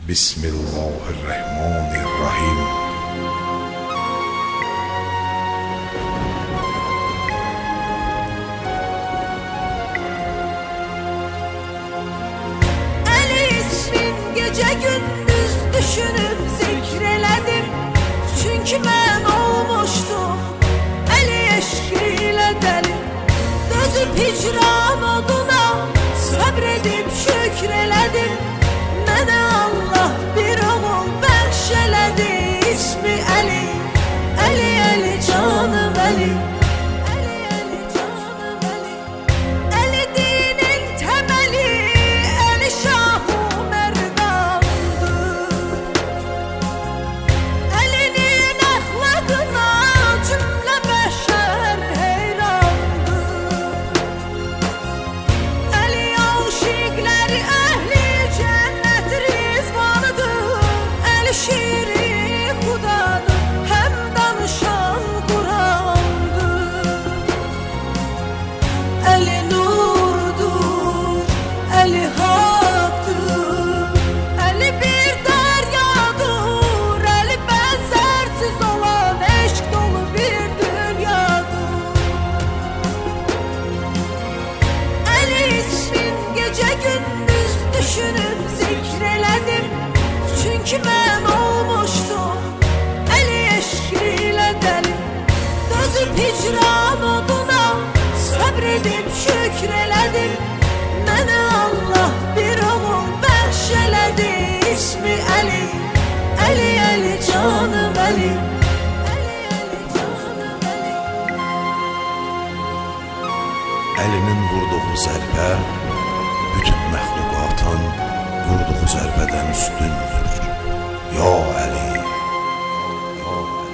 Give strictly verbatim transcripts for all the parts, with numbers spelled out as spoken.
Bismillahirrahmanirrahim. Ali ismin gece gündüz düşünüp zikreledim. Çünkü ben olmuştum Ali eşkiyle deli. Dözüp hicran oduna sabredip şükreledim. Mənə Allah bir oğul bəxşələdi, ismi Əli. Əli, Əli, canım Əli. Əli, Əli, canım Əli. Əli dinin təməli, Əli Şah-ı Mərdandır. Əlinin əxlaqına cümlə bəşər heyrandır. Əli aşiqləri əhli şiiri xudadır, həm danışan Qurandır. Əli nurdur, Əli haqdır, Əli bir dəryadır, Əli bənzərsiz olan eşq dolu bir dünyadır. Əli ismin gecə gündüz düşünüp zikreledim. Çünkü ben olmuştum Əli eşkiyle deli. Dözüp hicran oduna sabredip şükreledim. Mənə Allah bir oğul bəxşələdi, ismi Əli. Əli, Əli, canım Əli. Əli, Əli, canım Əli. Əlinin vurduğu zərbə bütün məxluqatın vurduğu zərbədən üstündür. Ya Əli, ya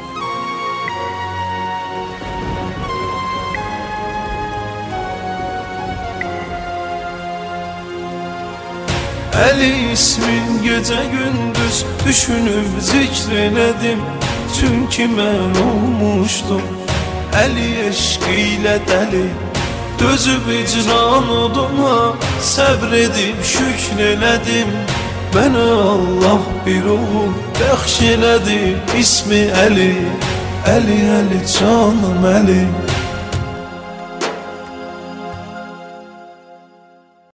Əli. Əli ismin gece gündüz düşünüp zikreledim. Çünkü ben olmuştum Əli eşkiyle deli. Dözüp icran oduma sabredip şükreledim. Mənə Allah bir oğul bəxşələdi, ismi Əli. Əli, Əli, canım Əli.